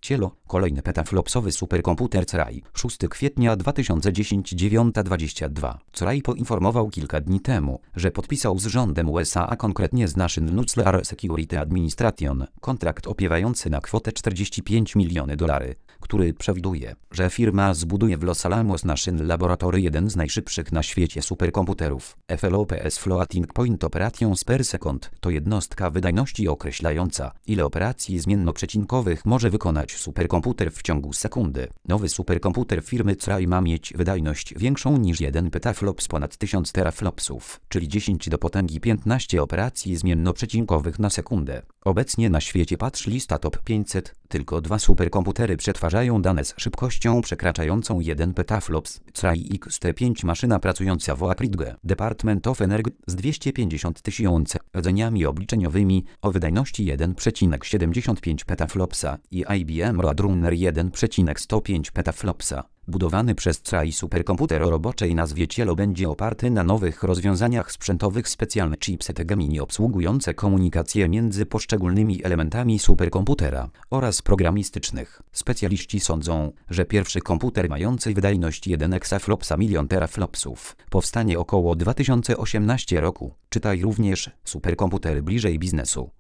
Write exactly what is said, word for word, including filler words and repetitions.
Cielo, kolejny petaflopsowy superkomputer C R A I. szóstego kwietnia dwa tysiące dziesiątego, dziewiąta dwadzieścia dwa. C R A I poinformował kilka dni temu, że podpisał z rządem U S A, a konkretnie z National Nuclear Security Administration, kontrakt opiewający na kwotę czterdzieści pięć milionów dolarów, który przewiduje, że firma zbuduje w Los Alamos National Laboratory jeden z najszybszych na świecie superkomputerów. F L O P S Floating Point Operations per Second to jednostka wydajności określająca, ile operacji zmiennoprzecinkowych może wykonać superkomputer w ciągu sekundy. Nowy superkomputer firmy C R A I ma mieć wydajność większą niż jeden petaflops, ponad tysiąc teraflopsów, czyli dziesięć do potęgi piętnaście operacji zmiennoprzecinkowych na sekundę. Obecnie na świecie patrz lista top pięćset, tylko dwa superkomputery przetwarzają dane z szybkością przekraczającą jeden petaflops. C R A I X T pięć, maszyna pracująca w Oak Ridge, Department of Energy, z dwieście pięćdziesiąt tysięcy rdzeniami obliczeniowymi o wydajności jeden przecinek siedemdziesiąt pięć petaflopsa i I B M Roadrunner jeden przecinek sto pięć petaflopsa. Budowany przez C R A I superkomputer o roboczej nazwie Cielo będzie oparty na nowych rozwiązaniach sprzętowych, specjalne chipsety Gemini obsługujące komunikację między poszczególnymi elementami superkomputera oraz programistycznych. Specjaliści sądzą, że pierwszy komputer mający wydajność jeden exaflopsa milion teraflopsów powstanie około dwa tysiące osiemnastego roku. Czytaj również superkomputery bliżej biznesu.